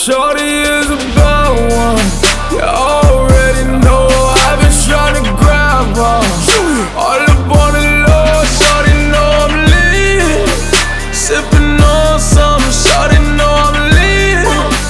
shorty is a bad one. You already know I've been trying to grab her. All up on the low, shorty know I'm lit. Sippin' on some, shorty know I'm lit.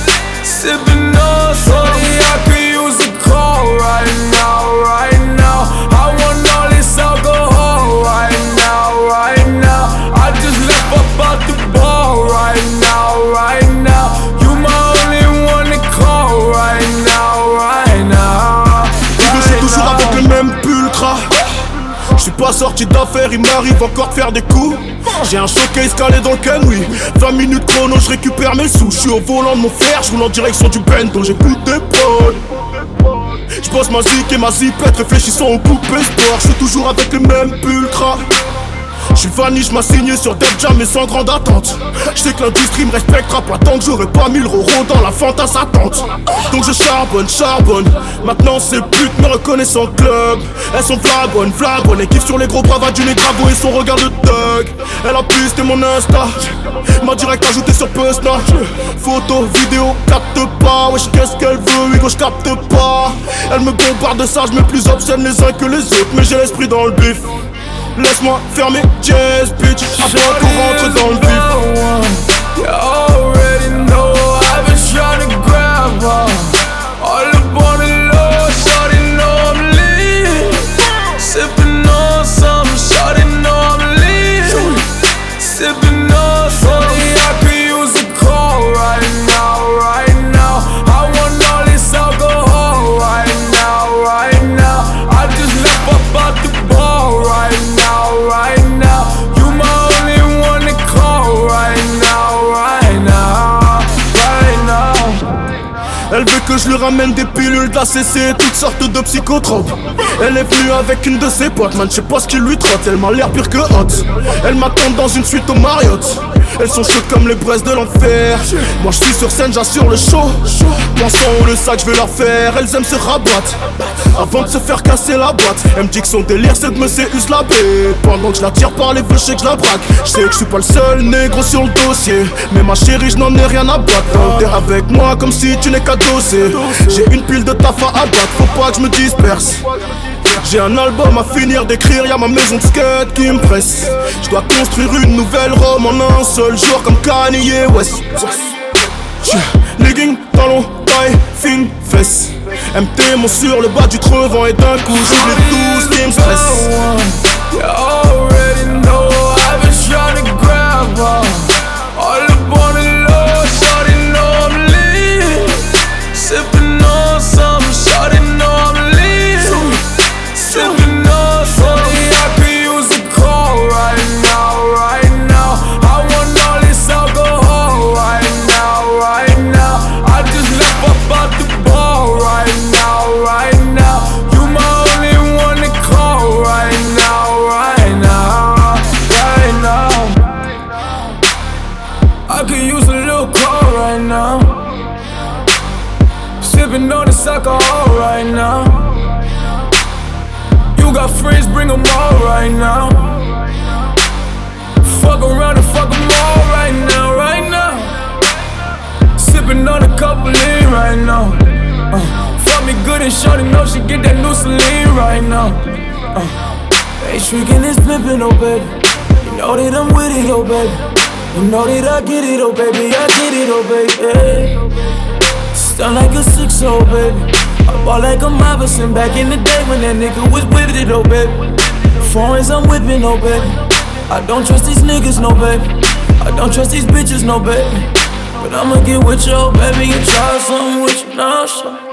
Sippin' on some, I could use a call right now, right now. I want all this alcohol right now, right now. I just left up out the ball right now, right now. You my only one to call right now, right now. Je suis toujours avec le même pulcra. Je suis pas sorti d'affaires, il m'arrive encore de faire des coups. J'ai un showcase calé dans le can, oui. 20 minutes chrono, je récupère mes sous. Je suis au volant de mon frère, je roule en direction du bento, j'écoute des potes. Je pose ma zik et ma zipette, réfléchissant aux poupées sport. Je suis toujours avec le même pulcra. Je suis vanish, m'a signé sur Def Jam mais sans grande attente. Je sais que l'industrie me respectera pas tant que j'aurais pas 1000 euros dans la fente à sa tante. Donc je charbonne. Maintenant ces putes me reconnaissent en club. Elles sont flabonnes, elles kiffent sur les gros bravats du négro et son regard de thug. Elle a pisté mon Insta, m'a direct ajouté sur Pussna. Photo, vidéo, capte pas. Wesh qu'est-ce qu'elle veut, Hugo j'capte pas. Elle me bombarde de ça, j'mets plus obscène les uns que les autres. Mais j'ai l'esprit dans le bif. Laisse-moi faire mes jazz, bitch, avant qu'on rentre dans le vif. You already know I've been trying to grab her. All up on the low, shorty know I'm lit. Sippin' on some, shorty know I'm lit. Sippin' on some, I could use a call right now, right now. I want all this alcohol right now, right now. I just left up out the ball right now, right now. You my only one to call right now, right now, right now. Elle veut que je lui ramène des pilules d'ACC, toutes sortes de psychotropes. Elle est venue avec une de ses potes, man, je sais pas ce qui lui trotte. Elle m'a l'air pire que hot. Elle m'attend dans une suite au Marriott. Elles sont chaudes comme les braises de l'enfer. Moi je suis sur scène, j'assure le show. Pensant le sac, je vais leur faire. Elles aiment se rabattre avant de se faire casser la boîte. Elle me dit que son délire c'est de me séus la baie. Pendant que je la tire par les vœux, je sais que je la braque. Je sais que je suis pas le seul négro sur le dossier. Mais ma chérie, je n'en ai rien à battre. T'es avec moi comme si tu n'es qu'à dosser. J'ai une pile de taf à abattre, faut pas que je me disperse. J'ai un album à finir d'écrire, y'a ma maison de skate qui me presse. Je dois construire une nouvelle Rome en un seul jour comme Kanye West. Legging, talons, taille, fin, fesses. MT mon sur le bas du trevant et d'un coup j'oublie tout ce qui me stresse. You already know I've been trying to grab her. All up on the low, shorty know I'm lit. Sippin' on some, shorty know I'm lit. Sippin' on some, I could use a call right now, right now. I want all this alcohol right now, right now. I just left up out the ball right now, right now. You my only one to call right now, right now, right now. I could use a little call right now. Sippin' on this alcohol right now. You got friends, bring them all right now. Fuck around and fuck them all right now, right now. Sippin' on a couple lean right now. Fuck me good and shorty know she get that new Celine right now. Ain't shrinking this pimpin', oh baby. You know that I'm with it, oh baby. You know that I get it, oh baby. I get it, oh baby. Stun like a 6-0, baby. I ball like a Iverson back in the day when that nigga was with it, oh baby. Foreigns I'm whipping, oh baby. I don't trust these niggas, no baby. I don't trust these bitches, no baby. But I'ma get with you, oh baby, and try something with you, nah, sure.